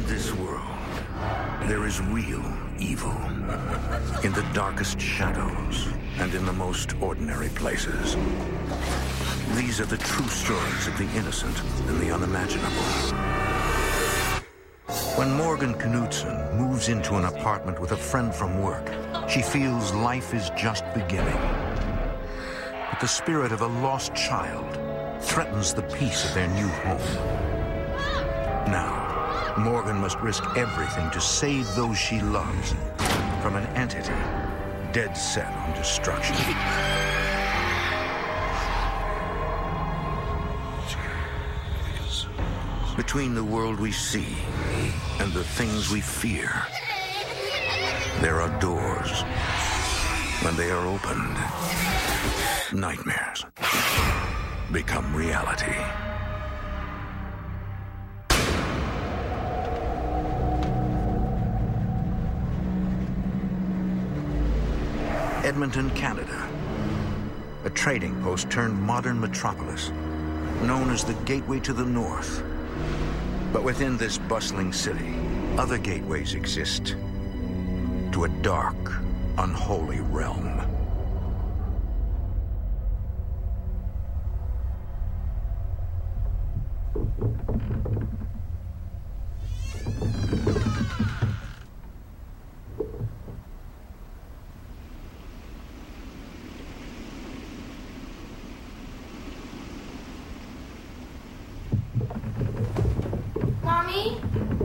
In this world, there is real evil. In the darkest shadows and in the most ordinary places. These are the true stories of the innocent and the unimaginable. When Morgan Knudsen moves into an apartment with a friend from work, she feels life is just beginning. But the spirit of a lost child threatens the peace of their new home. Now, Morgan must risk everything to save those she loves from an entity dead set on destruction. Between the world we see and the things we fear, there are doors. When they are opened, nightmares become reality. Edmonton, Canada, a trading post turned modern metropolis, known as the Gateway to the North. But within this bustling city, other gateways exist to a dark, unholy realm. Mommy?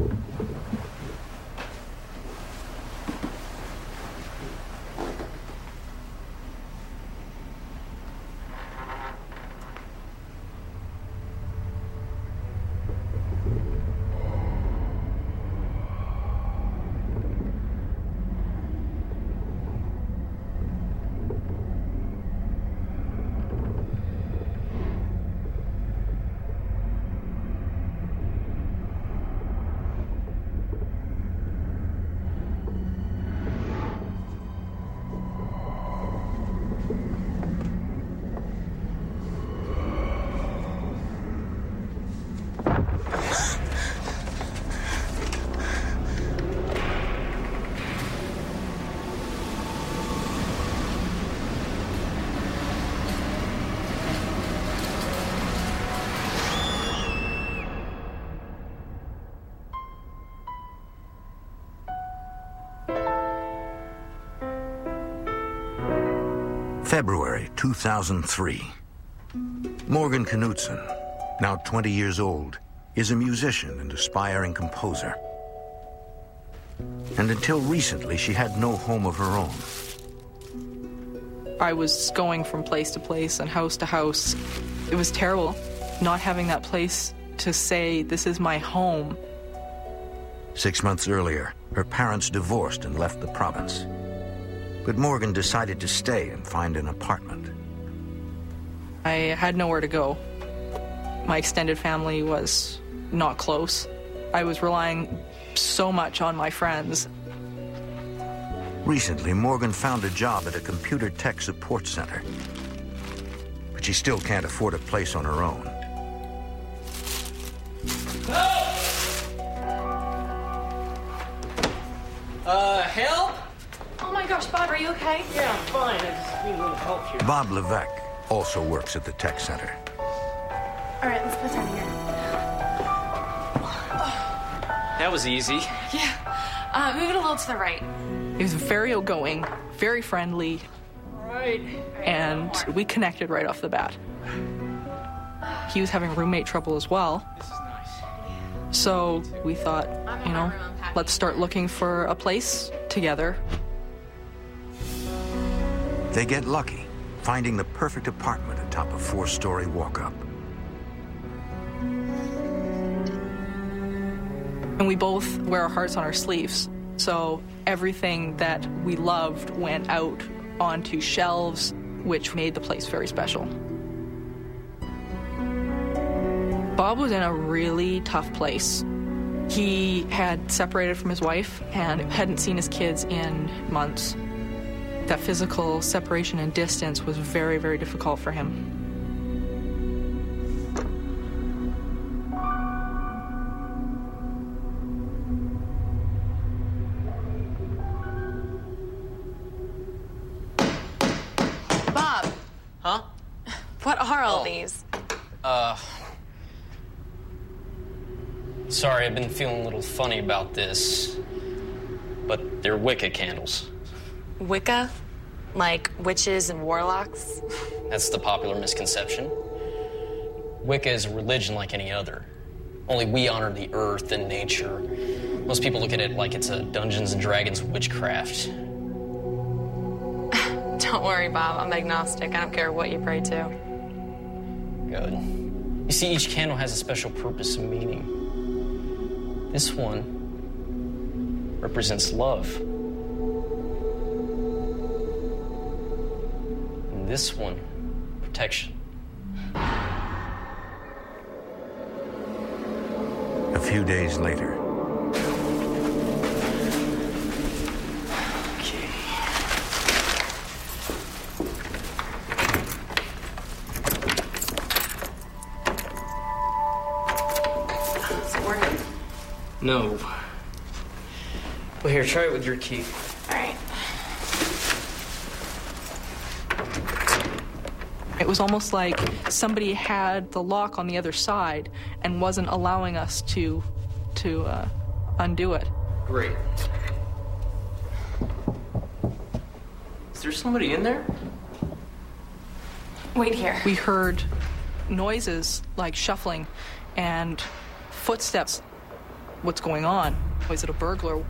February 2003. Morgan Knudsen, now 20 years old, is a musician and aspiring composer. And until recently, she had no home of her own. I was going from place to place and house to house. It was terrible not having that place to say, this is my home. 6 months earlier, her parents divorced and left the province. But Morgan decided to stay and find an apartment. I had nowhere to go. My extended family was not close. I was relying so much on my friends. Recently, Morgan found a job at a computer tech support center. But she still can't afford a place on her own. Help? Oh my gosh, Bob, are you okay? Yeah, I'm fine. I just need a little help here. Bob Levesque also works at the tech center. All right, let's put down here. That was easy. Yeah. Move it a little to the right. He was very outgoing, very friendly, All right. and we connected right off the bat. He was having roommate trouble as well. This is nice. So we thought, you know, let's start looking for a place together. They get lucky, finding the perfect apartment atop a 4-story walk-up. And we both wear our hearts on our sleeves. So everything that we loved went out onto shelves, which made the place very special. Bob was in a really tough place. He had separated from his wife and hadn't seen his kids in months. That physical separation and distance was very, very difficult for him. Huh? What are all these? Sorry, I've been feeling a little funny about this, but they're Wicca candles. Wicca? Like witches and warlocks? That's the popular misconception. Wicca is a religion like any other. Only we honor the earth and nature. Most people look at it like it's a Dungeons and Dragons witchcraft. Don't worry, Bob. I'm agnostic. I don't care what you pray to. Good. You see, each candle has a special purpose and meaning. This one represents love. And this one, protection. A few days later. Okay. Is it working? No. Well, here, try it with your key. All right. It was almost like somebody had the lock on the other side and wasn't allowing us to undo it. Great. Is there somebody in there? Wait here. We heard noises like shuffling and footsteps. What's going on? Was it a burglar?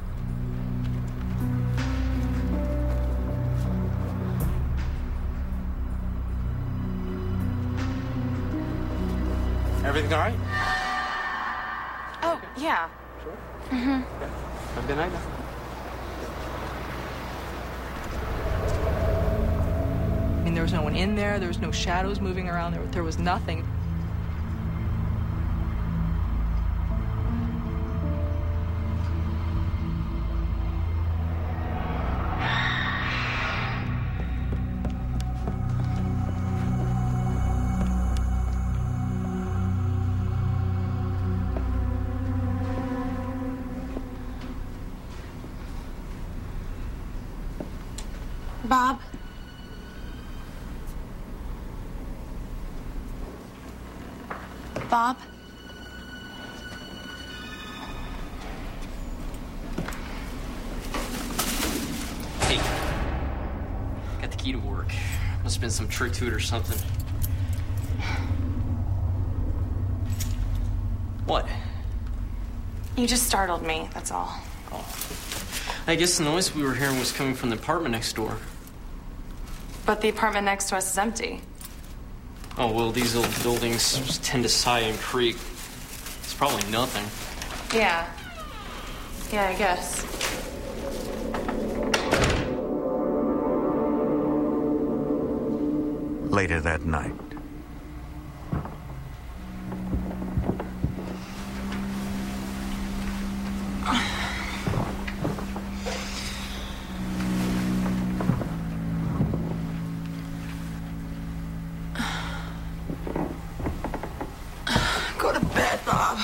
Everything all right? Oh, yeah. Have a good night now. I mean, there was no one in there. There was no shadows moving around. There was nothing. Bob? Bob? Hey. Got the key to work. Must have been some trick to it or something. What? You just startled me, that's all. I guess the noise we were hearing was coming from the apartment next door. But the apartment next to us is empty. Oh, well, these old buildings tend to sigh and creak. It's probably nothing. Yeah. Yeah, I guess. Later that night. Go to bed, Bob.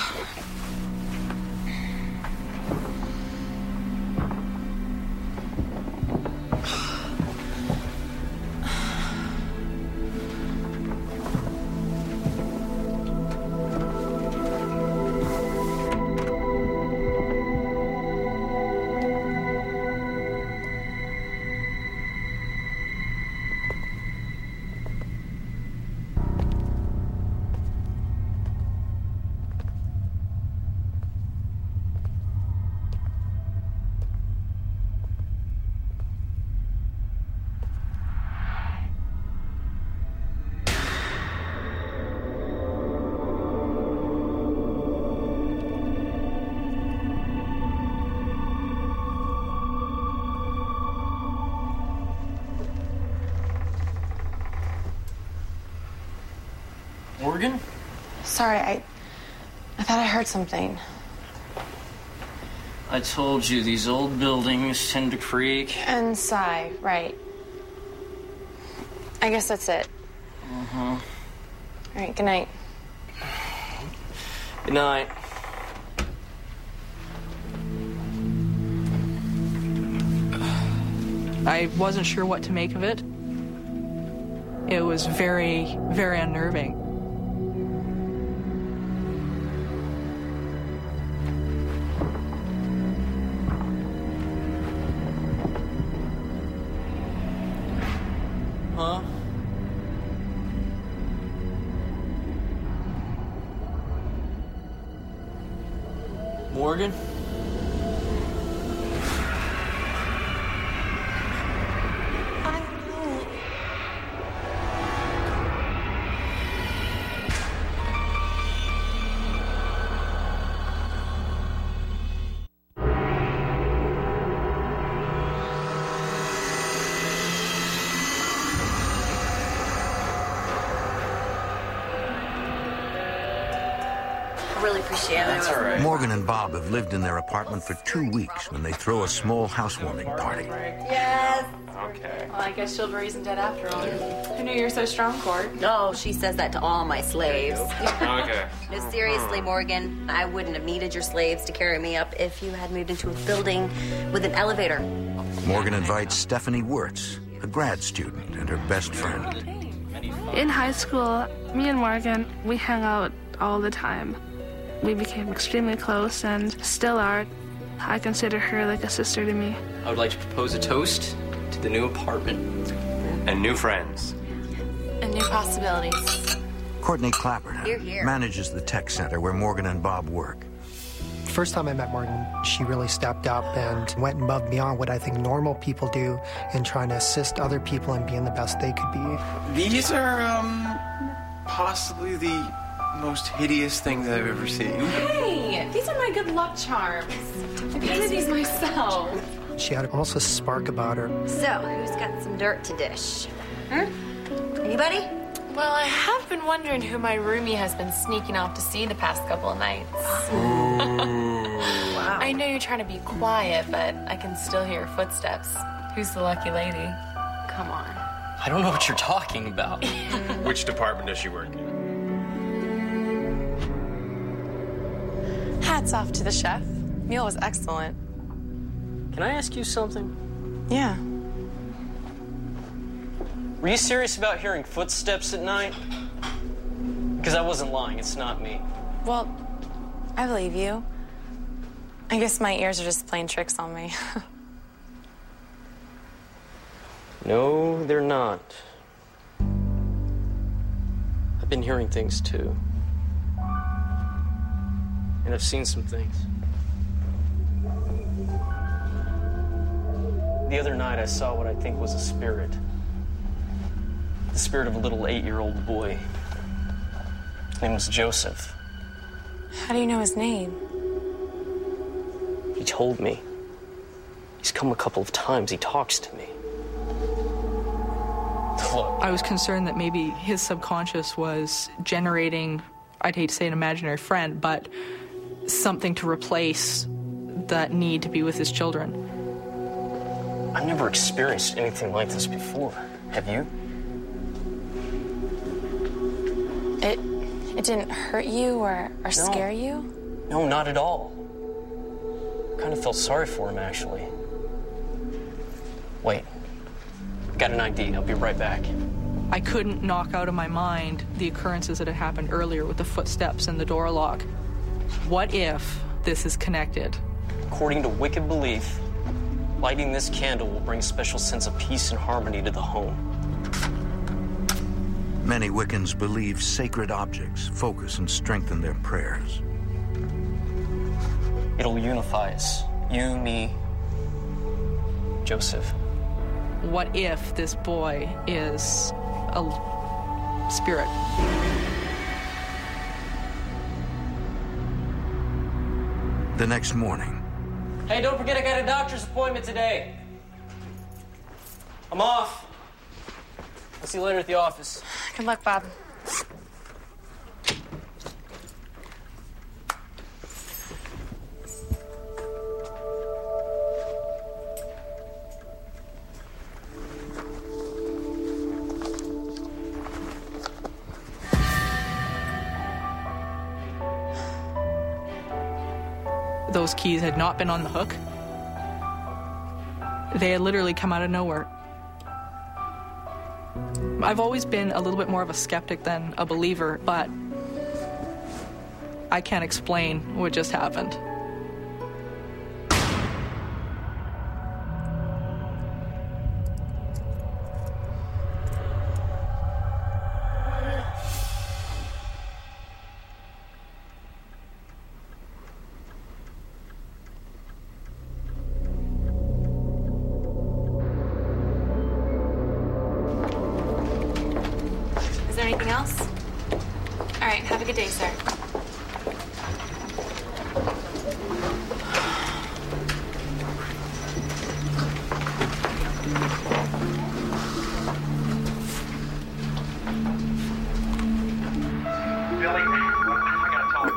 Morgan? Sorry, I thought I heard something. I told you, these old buildings tend to creak. And sigh, right. I guess that's it. Uh-huh. All right, good night. Good night. I wasn't sure what to make of it. It was very, very unnerving. Huh? Morgan? Really appreciate it. That's all right. Morgan and Bob have lived in their apartment for 2 weeks when they throw a small housewarming party. Yes. Okay. Well, I guess she'll be raising dead after all. Who knew you were so strong, Court? Oh, she says that to all my slaves. Okay. No, seriously, Morgan, I wouldn't have needed your slaves to carry me up if you had moved into a building with an elevator. Morgan invites Stephanie Wirtz, a grad student, and her best friend. In high school, me and Morgan, we hung out all the time. We became extremely close and still are. I consider her like a sister to me. I would like to propose a toast to the new apartment. And new friends. And new possibilities. Courtney Clapperton Hear, hear. manages the tech center where Morgan and Bob work. First time I met Morgan, she really stepped up and went above and beyond what I think normal people do in trying to assist other people in being the best they could be. These are, possibly the most hideous things I've ever seen. Hey, these are my good luck charms. I painted these myself. She had almost a spark about her. So, who's got some dirt to dish? Anybody? Well, I have been wondering who my roomie has been sneaking off to see the past couple of nights. Wow. I know you're trying to be quiet, but I can still hear footsteps. Who's the lucky lady? Come on. I don't know what you're talking about. Which department does she work in? Hats off to the chef. Meal was excellent. Can I ask you something? Yeah. Were you serious about hearing footsteps at night? Because I wasn't lying, it's not me. Well, I believe you. I guess my ears are just playing tricks on me. No, they're not. I've been hearing things too. And I've seen some things. The other night I saw what I think was a spirit. The spirit of a little 8-year-old boy. His name was Joseph. How do you know his name? He told me. He's come a couple of times. He talks to me. Look, I was concerned that maybe his subconscious was generating, I'd hate to say an imaginary friend, but something to replace that need to be with his children. I've never experienced anything like this before. Have you? It didn't hurt you or scare you? No, not at all. I kind of felt sorry for him, actually. Wait. Got an idea. I'll be right back. I couldn't knock out of my mind the occurrences that had happened earlier with the footsteps and the door lock. What if this is connected? According to Wicca belief, lighting this candle will bring a special sense of peace and harmony to the home. Many Wiccans believe sacred objects focus and strengthen their prayers. It'll unify us. You, me, Joseph. What if this boy is a spirit? The next morning, Hey, don't forget I got a doctor's appointment today. I'm off. I'll see you later at the office. Good luck, Bob. Those keys had not been on the hook. They had literally come out of nowhere. I've always been a little bit more of a skeptic than a believer, but I can't explain what just happened. Is there anything else? All right, have a good day, sir. Billy, I gotta talk.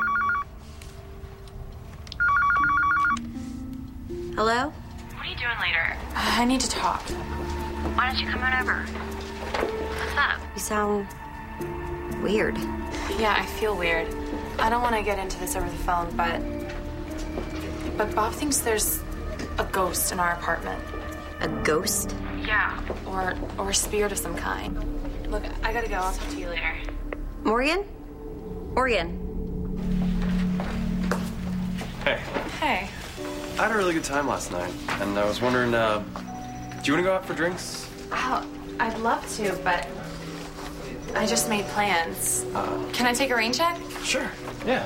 Hello? What are you doing later? I need to talk. Why don't you come on over? What's up? You sound weird. Yeah, I feel weird. I don't want to get into this over the phone, but Bob thinks there's a ghost in our apartment. A ghost? Yeah. Or a spirit of some kind. Look, I gotta go. I'll talk to you later. Morgan? Morgan. Hey, Hey. I had a really good time last night, and I was wondering, do you want to go out for drinks? Oh, I'd love to, but I just made plans. Can I take a rain check? Sure, yeah.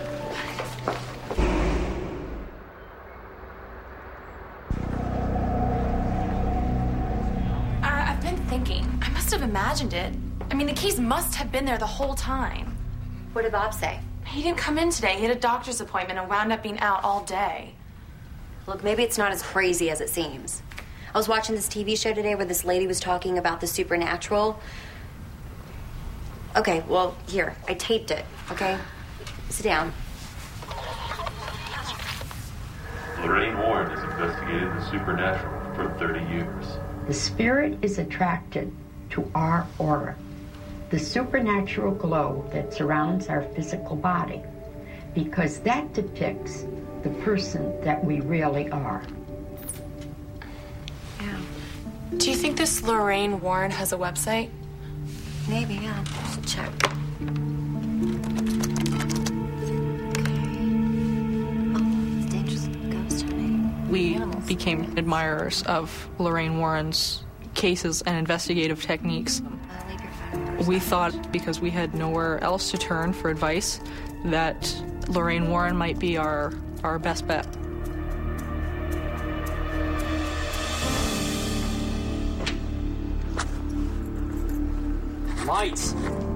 I've been thinking. I must have imagined it. I mean, the keys must have been there the whole time. What did Bob say? He didn't come in today. He had a doctor's appointment and wound up being out all day. Look, maybe it's not as crazy as it seems. I was watching this TV show today where this lady was talking about the supernatural. Okay, well, here, I taped it, okay? Sit down. Lorraine Warren has investigated the supernatural for 30 years. The spirit is attracted to our aura, the supernatural glow that surrounds our physical body, because that depicts the person that we really are. Yeah. Do you think this Lorraine Warren has a website? Maybe, yeah. I should check. We became admirers of Lorraine Warren's cases and investigative techniques. We thought, because we had nowhere else to turn for advice, that Lorraine Warren might be our best bet. Lights.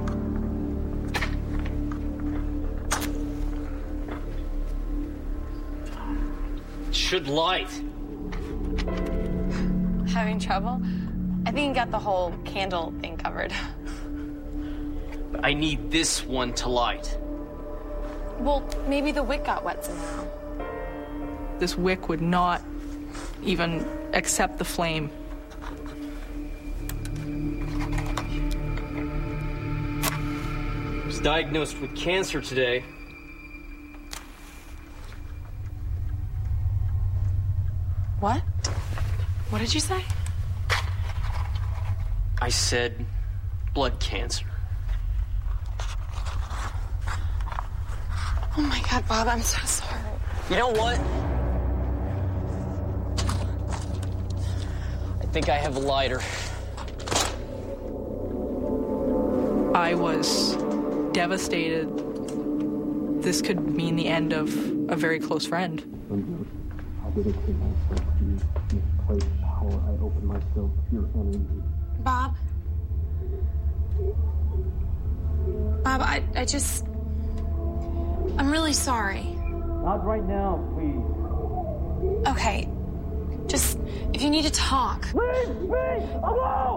Should light. Having trouble? I think you got the whole candle thing covered. But I need this one to light. Well, maybe the wick got wet somehow. This wick would not even accept the flame. I was diagnosed with cancer today. What? What did you say? I said blood cancer. Oh my God, Bob, I'm so sorry. You know what? I think I have a lighter. I was devastated. This could mean the end of a very close friend. Bob? Bob, I'm really sorry. Not right now, please. Okay. Just, if you need to talk. Leave me alone!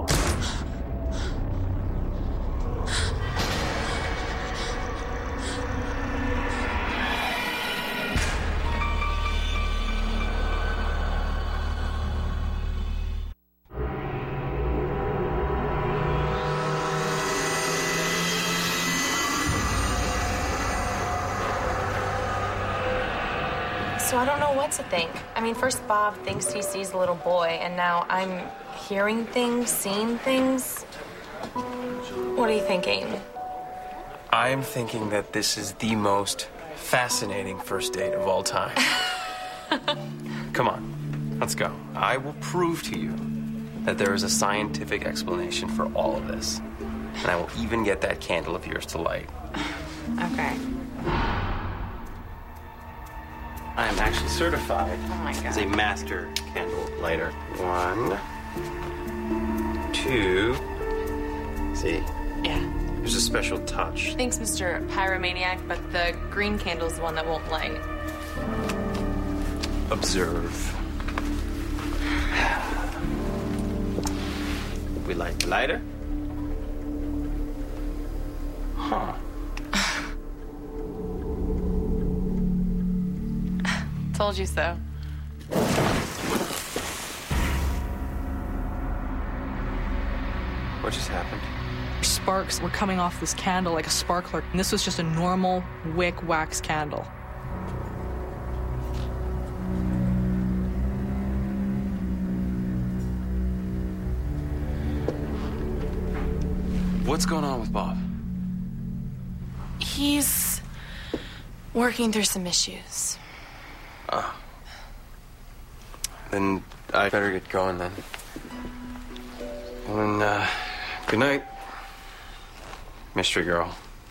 So I don't know what to think. I mean, first Bob thinks he sees a little boy, and now I'm hearing things, seeing things. What are you thinking? I'm thinking that this is the most fascinating first date of all time. Come on, let's go. I will prove to you that there is a scientific explanation for all of this. And I will even get that candle of yours to light. Okay. I am actually certified Oh my God. as a master candle lighter. 1, 2. See? Yeah. There's a special touch. Thanks, Mr. Pyromaniac, but the green candle's the one that won't light. Observe. We light the lighter. Huh. Told you so. What just happened? Sparks were coming off this candle like a sparkler, and this was just a normal wick wax candle. What's going on with Bob? He's working through some issues. Then I better get going then. Well, then, good night, mystery girl.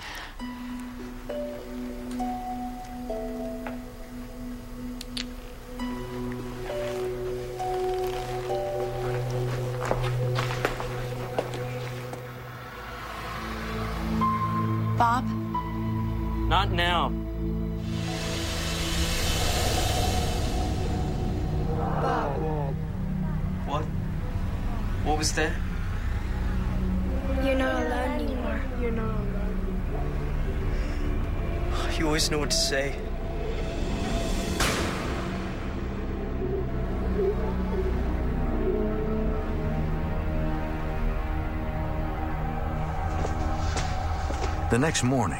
Bob? Not now. What? What was that? You're not alone anymore. You're not alone. You always know what to say. The next morning,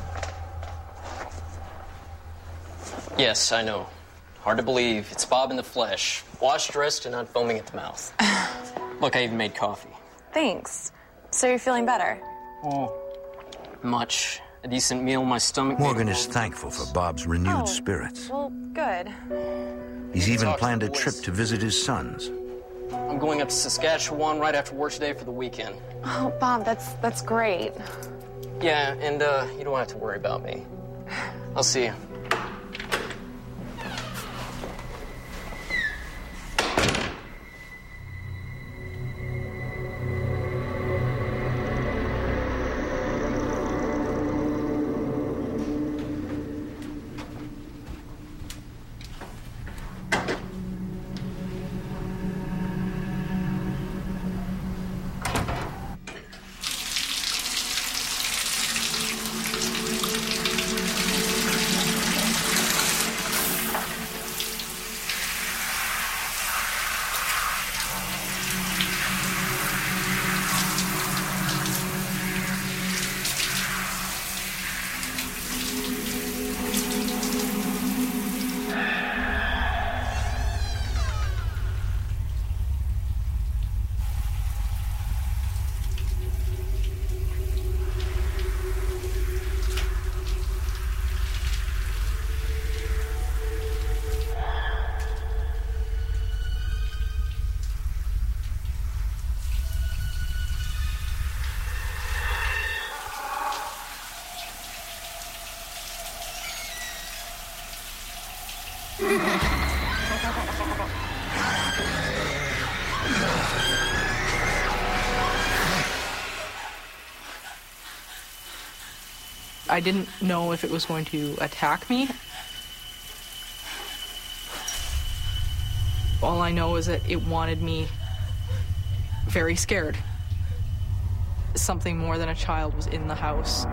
Yes, I know. Hard to believe. It's Bob in the flesh. Washed, dressed, and not foaming at the mouth. Look, I even made coffee. Thanks. So you're feeling better? Oh. Much. A decent meal, my stomach... Morgan is thankful for Bob's renewed spirits. Well, good. He's even Talk to planned the a boys. trip to visit his sons. I'm going up to Saskatchewan right after work today for the weekend. Oh, Bob, that's great. Yeah, and you don't have to worry about me. I'll see you. I didn't know if it was going to attack me. All I know is that it wanted me very scared. Something more than a child was in the house.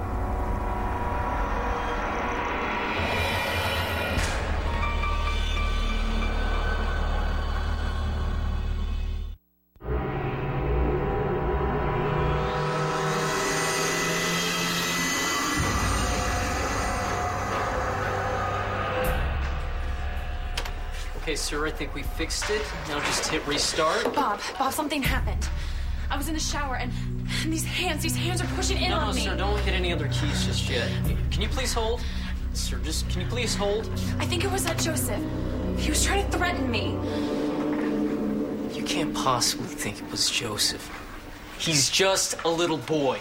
Okay, sir, I think we fixed it. Now just hit restart. Bob, something happened. I was in the shower and these hands are pushing in on me. No, sir, don't hit any other keys just yet. Can you please hold? Sir, can you please hold? I think it was that Joseph. He was trying to threaten me. You can't possibly think it was Joseph. He's just a little boy.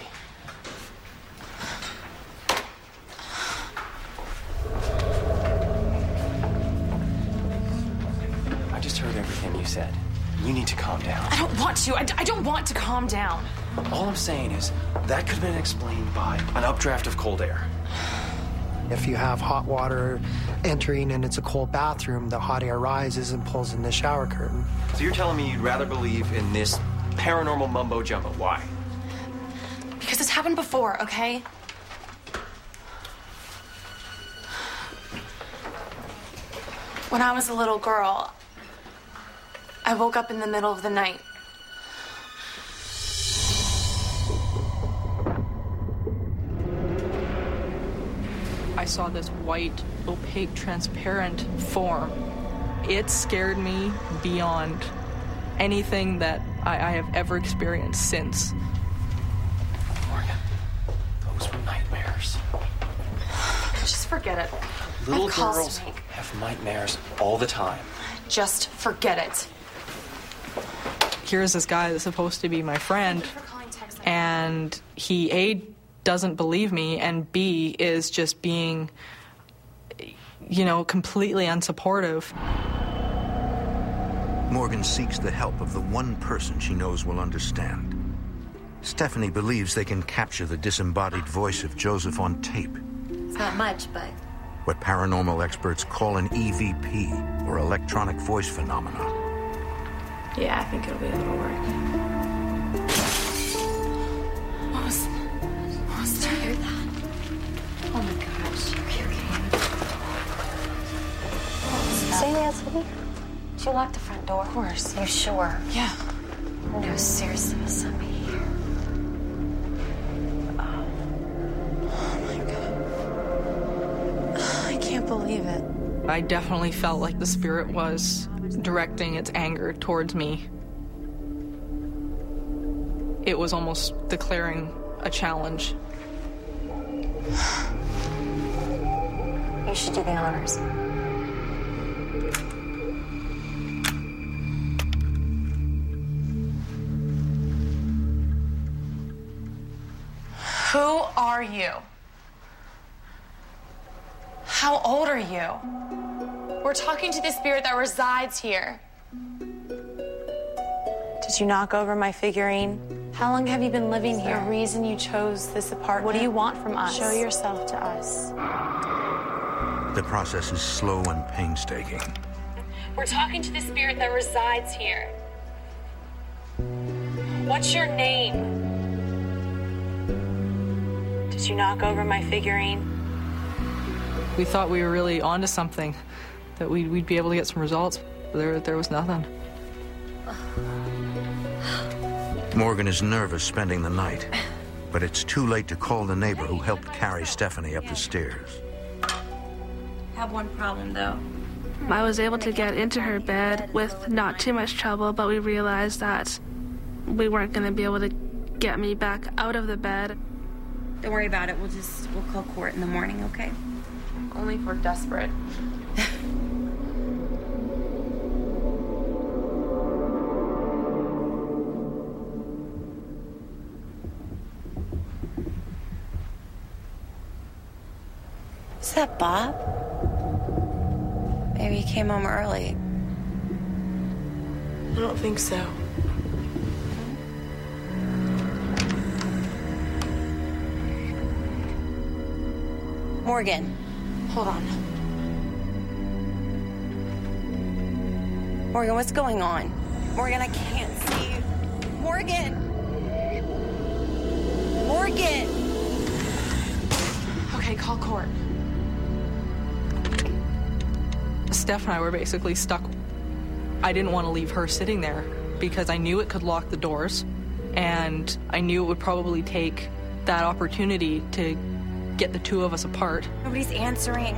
I just heard everything you said. You need to calm down. I don't want to. I don't want to calm down. All I'm saying is that could have been explained by an updraft of cold air. If you have hot water entering and it's a cold bathroom, the hot air rises and pulls in the shower curtain. So you're telling me you'd rather believe in this paranormal mumbo-jumbo. Why? Because it's happened before, okay? When I was a little girl, I woke up in the middle of the night. I saw this white, opaque, transparent form. It scared me beyond anything that I have ever experienced since. Morgan, those were nightmares. Just forget it. Little I have calls girls to make. have nightmares all the time. Just forget it. Here's this guy that's supposed to be my friend, and he, A, doesn't believe me, and B, is just being, completely unsupportive. Morgan seeks the help of the one person she knows will understand. Stephanie believes they can capture the disembodied voice of Joseph on tape. It's not much, but... What paranormal experts call an EVP, or electronic voice phenomena. Yeah, I think it'll be able to work. What was that? Did you hear that? Oh my gosh. Say Nancy. Did you lock the front door? Of course. You sure? Yeah. No, seriously, there's somebody here. Oh my God. I can't believe it. I definitely felt like the spirit was directing its anger towards me. It was almost declaring a challenge. You should do the honors. Who are you? How old are you? We're talking to the spirit that resides here. Did you knock over my figurine? How long have you been living here? The reason you chose this apartment? What do you want from us? Show yourself to us. The process is slow and painstaking. We're talking to the spirit that resides here. What's your name? Did you knock over my figurine? We thought we were really onto something, that we'd be able to get some results. There was nothing. Morgan is nervous spending the night, but it's too late to call the neighbor who helped carry Stephanie up the stairs. I have one problem, though. I was able to get into her bed with not too much trouble, but we realized that we weren't going to be able to get me back out of the bed. Don't worry about it. We'll call court in the morning, okay? Only if we're desperate. Is that Bob? Maybe he came home early. I don't think so. Morgan. Hold on. Morgan, what's going on? Morgan, I can't see you. Morgan! Morgan! Okay, call court. Steph and I were basically stuck. I didn't want to leave her sitting there because I knew it could lock the doors, and I knew it would probably take that opportunity to get the two of us apart. Nobody's answering.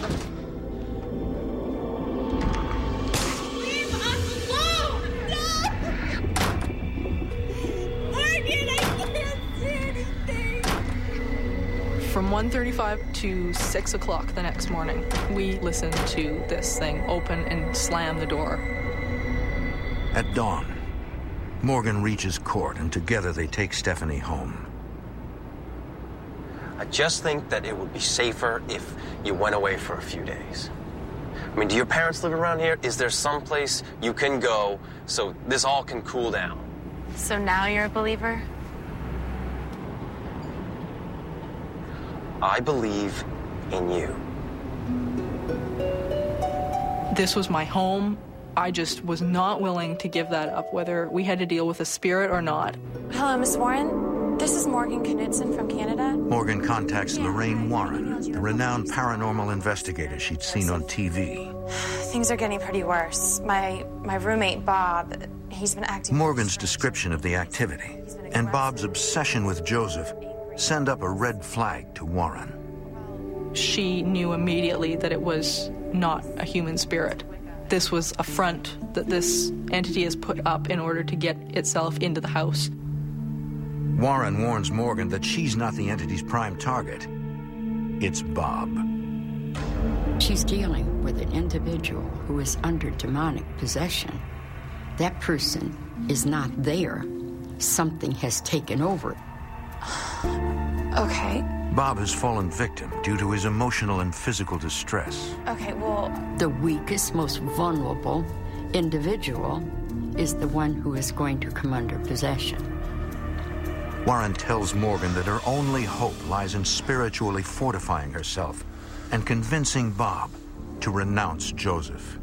Leave us alone! No! From 1:35 to 6 o'clock the next morning, we listened to this thing open and slam the door. At dawn, Morgan reaches court, and together they take Stephanie home. I just think that it would be safer if you went away for a few days. I mean, do your parents live around here? Is there some place you can go so this all can cool down? So now you're a believer? I believe in you. This was my home. I just was not willing to give that up, whether we had to deal with a spirit or not. Hello, Miss Warren. This is Morgan Knudsen from Canada. Morgan contacts Lorraine Warren, the renowned paranormal investigator she'd seen on TV. Things are getting pretty worse. My roommate, Bob, he's been acting... Morgan's description of the activity and Bob's obsession with Joseph send up a red flag to Warren. She knew immediately that it was not a human spirit. This was a front that this entity has put up in order to get itself into the house. Warren warns Morgan that she's not the entity's prime target. It's Bob. She's dealing with an individual who is under demonic possession. That person is not there. Something has taken over. Okay. Bob has fallen victim due to his emotional and physical distress. Okay, well... The weakest, most vulnerable individual is the one who is going to come under possession. Warren tells Morgan that her only hope lies in spiritually fortifying herself and convincing Bob to renounce Joseph.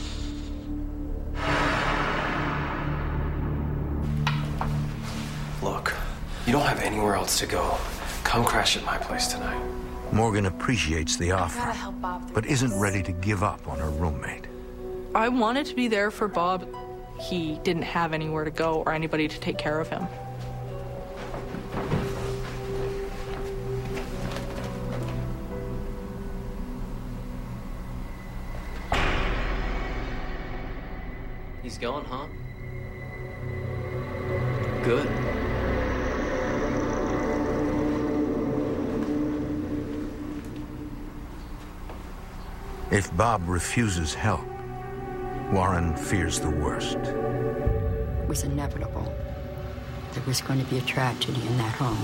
Look, you don't have anywhere else to go. Come crash at my place tonight. Morgan appreciates the offer, I gotta help Bob but isn't ready to give up on her roommate. I wanted to be there for Bob. He didn't have anywhere to go or anybody to take care of him. He's gone, huh? Good. If Bob refuses help, Warren fears the worst. It was inevitable. There was going to be a tragedy in that home.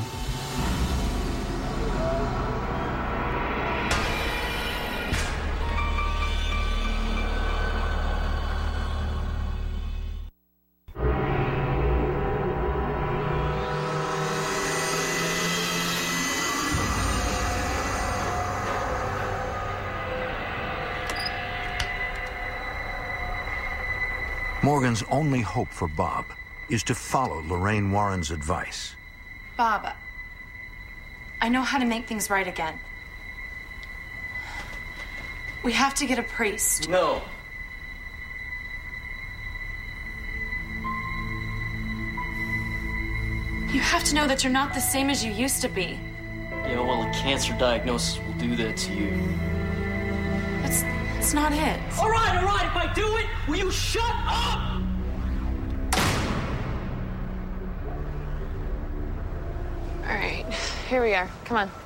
Morgan's only hope for Bob is to follow Lorraine Warren's advice. Bob, I know how to make things right again. We have to get a priest. No. You have to know that you're not the same as you used to be. Yeah, well, a cancer diagnosis will do that to you. It's not it. All right, if I do it, will you shut up? All right, here we are. Come on.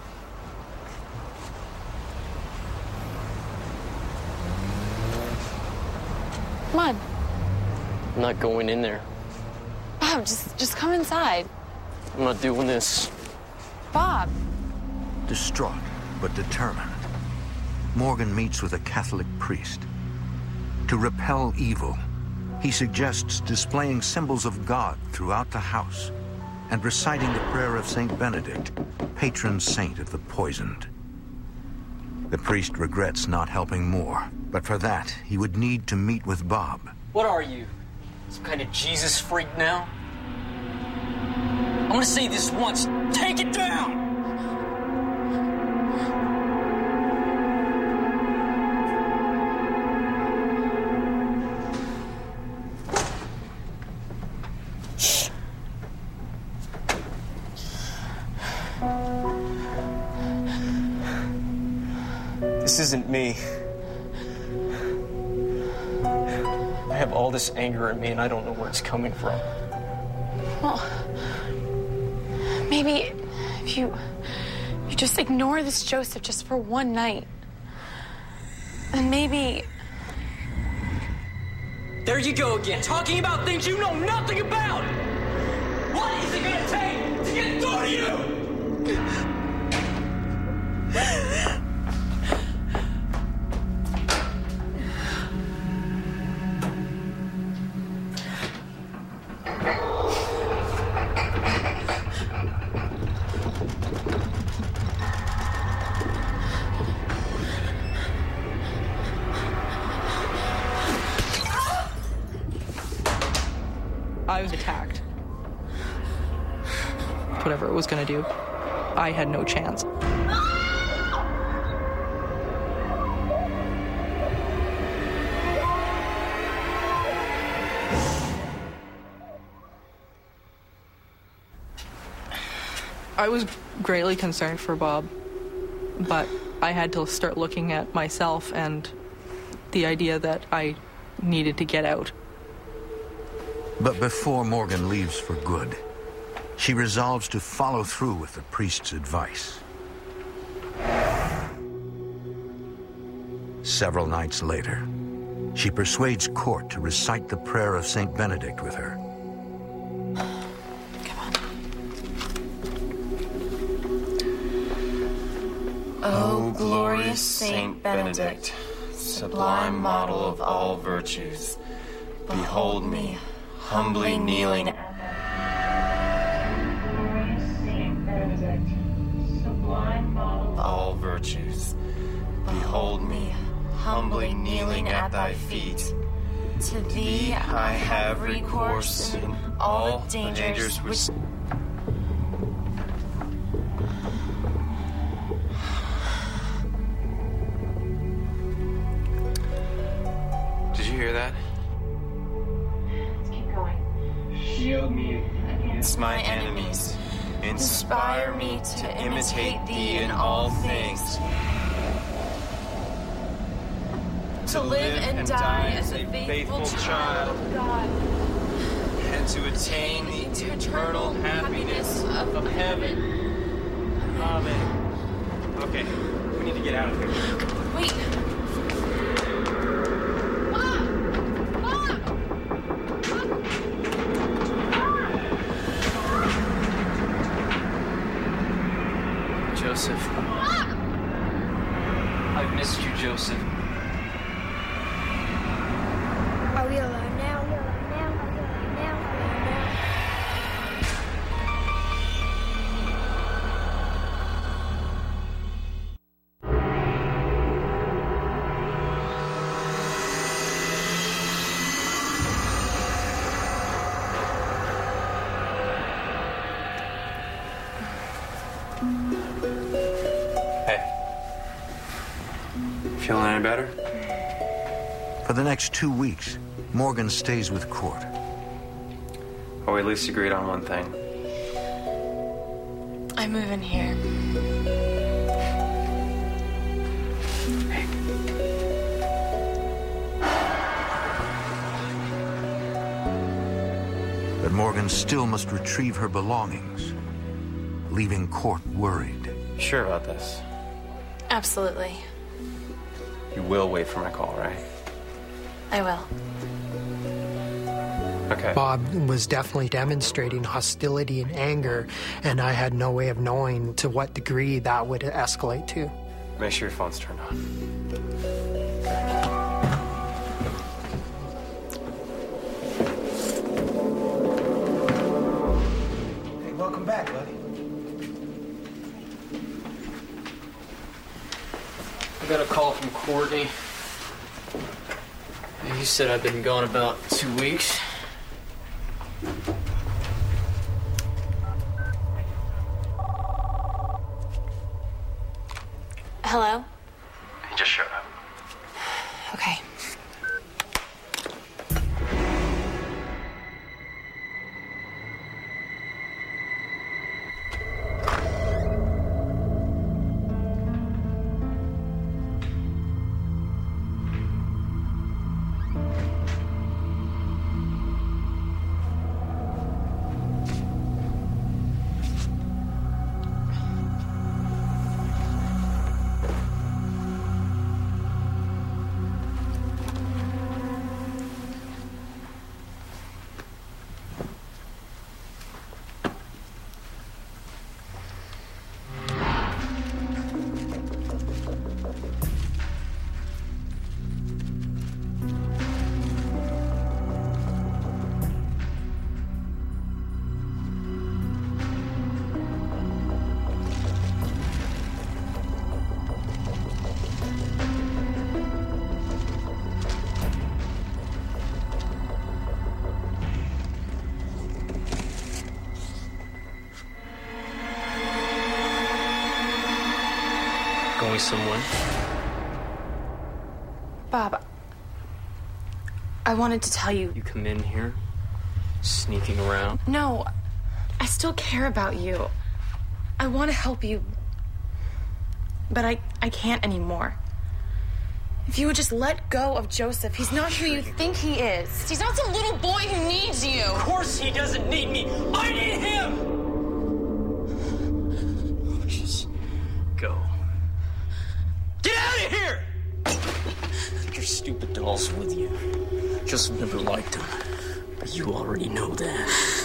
Come on. I'm not going in there. Bob, just come inside. I'm not doing this. Bob. Distraught but determined, Morgan meets with a Catholic priest. To repel evil, he suggests displaying symbols of God throughout the house and reciting the prayer of St. Benedict, patron saint of the poisoned. The priest regrets not helping more, but for that, he would need to meet with Bob. What are you? Some kind of Jesus freak now? I'm gonna say this once. Take it down! This isn't me. I have all this anger in me and I don't know where it's coming from. Well, maybe if you you just ignore this Joseph just for one night, and maybe... There you go again, talking about things you know nothing about! What is it gonna take to get through to you? I was attacked. Whatever it was going to do, I had no chance. I was greatly concerned for Bob, but I had to start looking at myself and the idea that I needed to get out. But before Morgan leaves for good, she resolves to follow through with the priest's advice. Several nights later, she persuades Court to recite the prayer of Saint Benedict with her. O glorious Saint Benedict, sublime model of all virtues, behold me, humbly kneeling. Saint Benedict, sublime model of all virtues, behold me, humbly kneeling at thy feet. To thee I have recourse in all the dangers which... Did you hear that? Let's keep going. Shield me against my enemies. Inspire me to imitate thee in all things. To live and die as a faithful child of God. And to attain the eternal happiness of heaven. Amen. Okay, we need to get out of here. Wait. Joseph. I've missed you, Joseph. Are we alone now? Feeling any better? For the next 2 weeks, Morgan stays with Court. Oh, we at least agreed on one thing. I move in here. But Morgan still must retrieve her belongings, leaving Court worried. Sure about this? Absolutely. You will wait for my call, right? I will. Okay. Bob was definitely demonstrating hostility and anger, and I had no way of knowing to what degree that would escalate to. Make sure your phone's turned on. Hey, welcome back, buddy. I got a call from Courtney. He said I've been gone about 2 weeks. Hello? He just showed up. Okay. me some way? Bob, I wanted to tell you. You come in here, sneaking around. No, I still care about you. I want to help you. But I can't anymore. If you would just let go of Joseph, he's not who you think he is. He's not some little boy who needs you. Of course he doesn't need me. I need him! Just go. Get out of here! Your stupid doll's with you. Joseph never liked him. But you already know that.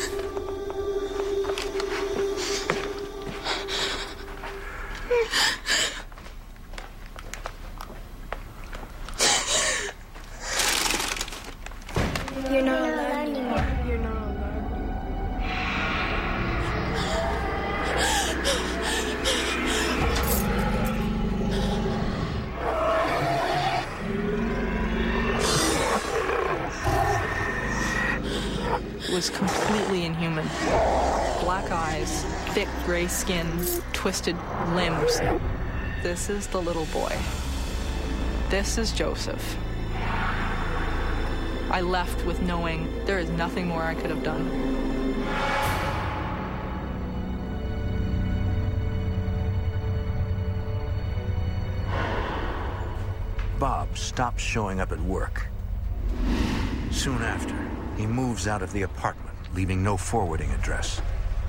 You're not alone anymore. You're not alone. It was completely inhuman. Black eyes, thick gray skin, twisted limbs. This is the little boy. This is Joseph. I left with knowing there is nothing more I could have done. Bob stops showing up at work. Soon after, he moves out of the apartment, leaving no forwarding address.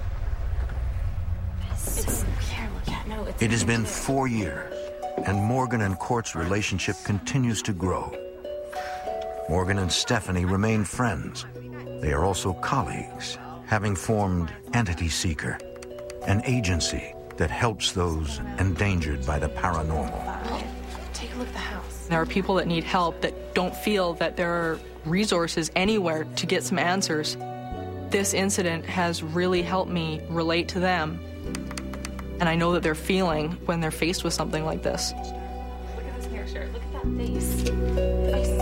It has been 4 years, and Morgan and Court's relationship continues to grow. Morgan and Stephanie remain friends. They are also colleagues, having formed Entity Seeker, an agency that helps those endangered by the paranormal. Take a look at the house. There are people that need help that don't feel that there are resources anywhere to get some answers. This incident has really helped me relate to them. And I know that they're feeling when they're faced with something like this. Look at this hair shirt. Look at that face.